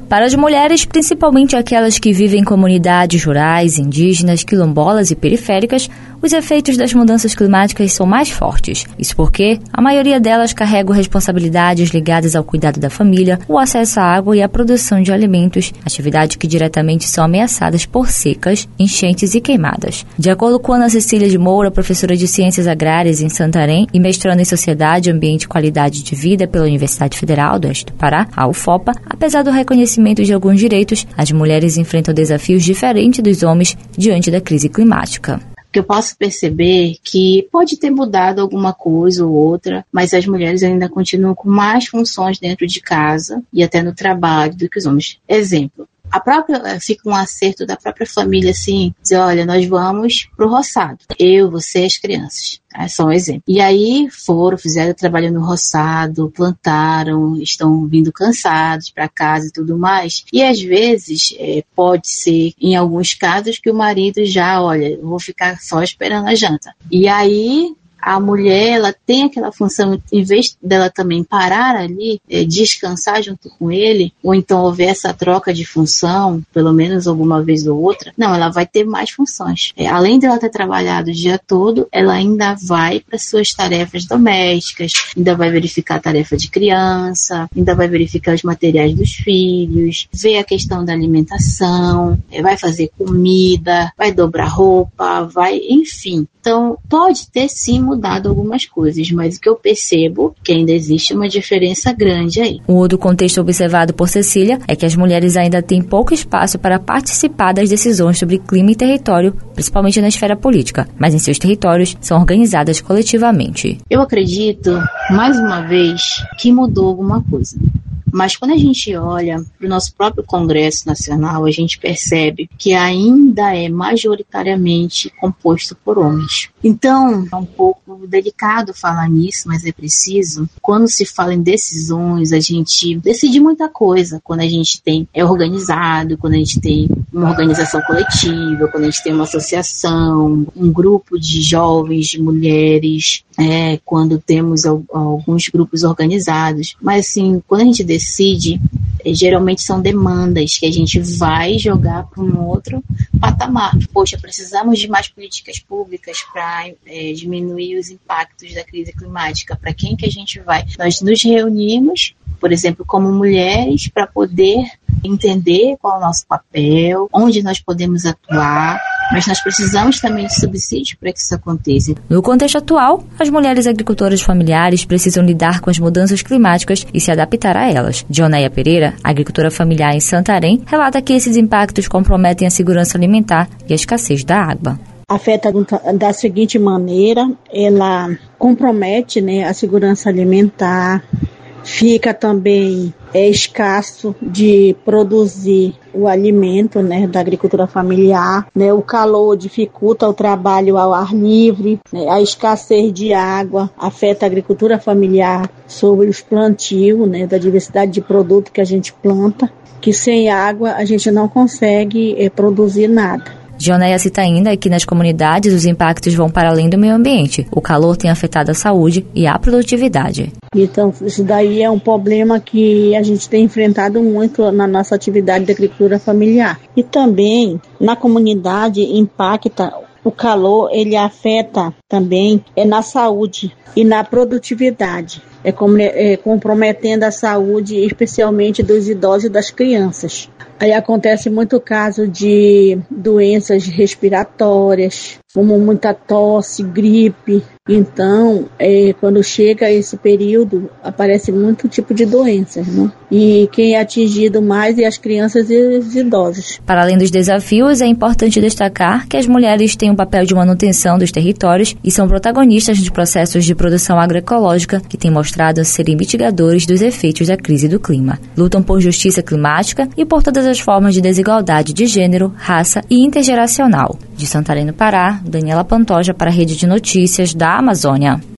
Para as mulheres, principalmente aquelas que vivem em comunidades rurais, indígenas, quilombolas e periféricas, os efeitos das mudanças climáticas são mais fortes. Isso porque a maioria delas carrega responsabilidades ligadas ao cuidado da família, o acesso à água e à produção de alimentos, atividades que diretamente são ameaçadas por secas, enchentes e queimadas. De acordo com Ana Cecília de Moura, professora de Ciências Agrárias em Santarém e mestrando em Sociedade, Ambiente e Qualidade de Vida pela Universidade Federal do Oeste do Pará, a UFOPA, apesar do reconhecimento de alguns direitos, as mulheres enfrentam desafios diferentes dos homens diante da crise climática. Que eu posso perceber que pode ter mudado alguma coisa ou outra, mas as mulheres ainda continuam com mais funções dentro de casa e até no trabalho do que os homens. Exemplo, fica um acerto da própria família assim, dizer, olha, nós vamos pro roçado, eu, você e as crianças. É só um exemplo. E aí fizeram trabalho no roçado, plantaram, estão vindo cansados para casa e tudo mais. E às vezes pode ser, em alguns casos, que o marido já, olha, eu vou ficar só esperando a janta. E aí a mulher, ela tem aquela função, em vez dela também parar ali, descansar junto com ele, ou então houver essa troca de função, pelo menos alguma vez ou outra, não, ela vai ter mais funções. Além dela ter trabalhado o dia todo, ela ainda vai para suas tarefas domésticas, ainda vai verificar a tarefa de criança, ainda vai verificar os materiais dos filhos, ver a questão da alimentação, vai fazer comida, vai dobrar roupa, enfim. Então, pode ter sim mudado algumas coisas, mas o que eu percebo é que ainda existe uma diferença grande aí. O outro contexto observado por Cecília é que as mulheres ainda têm pouco espaço para participar das decisões sobre clima e território, principalmente na esfera política, mas em seus territórios são organizadas coletivamente. Eu acredito, mais uma vez, que mudou alguma coisa. Mas quando a gente olha para o nosso próprio Congresso Nacional, a gente percebe que ainda é majoritariamente composto por homens. Então, é um pouco delicado falar nisso, mas é preciso. Quando se fala em decisões, a gente decide muita coisa. Quando a gente é organizado, quando a gente tem uma organização coletiva, quando a gente tem uma associação, um grupo de jovens, de mulheres, quando temos alguns grupos organizados. Mas, assim, quando a gente decide, geralmente são demandas que a gente vai jogar para um outro patamar. Poxa, precisamos de mais políticas públicas para diminuir os impactos da crise climática. Para quem que a gente vai? Nós nos reunimos, por exemplo, como mulheres, para poder entender qual é o nosso papel, onde nós podemos atuar, mas nós precisamos também de subsídios para que isso aconteça. No contexto atual, as mulheres agricultoras familiares precisam lidar com as mudanças climáticas e se adaptar a elas. Dioneia Pereira, agricultora familiar em Santarém, relata que esses impactos comprometem a segurança alimentar e a escassez da água. Afeta da seguinte maneira, ela compromete, a segurança alimentar, fica também escasso de produzir o alimento, da agricultura familiar, o calor dificulta o trabalho ao ar livre, a escassez de água afeta a agricultura familiar sobre os plantios, da diversidade de produtos que a gente planta, que sem água a gente não consegue produzir nada. Dioneia cita ainda que nas comunidades os impactos vão para além do meio ambiente. O calor tem afetado a saúde e a produtividade. Então, isso daí é um problema que a gente tem enfrentado muito na nossa atividade de agricultura familiar. E também, na comunidade, impacta o calor, ele afeta também na saúde e na produtividade. Comprometendo a saúde, especialmente dos idosos e das crianças. Aí acontece muito caso de doenças respiratórias, como muita tosse, gripe. Então, quando chega esse período, aparece muito tipo de doenças, E quem é atingido mais é as crianças e os idosos. Para além dos desafios, é importante destacar que as mulheres têm um papel de manutenção dos territórios e são protagonistas de processos de produção agroecológica que têm mostrado serem mitigadores dos efeitos da crise do clima. Lutam por justiça climática e por todas as formas de desigualdade de gênero, raça e intergeracional. De Santarém, no Pará, Daniela Pantoja para a Rede de Notícias da Amazônia.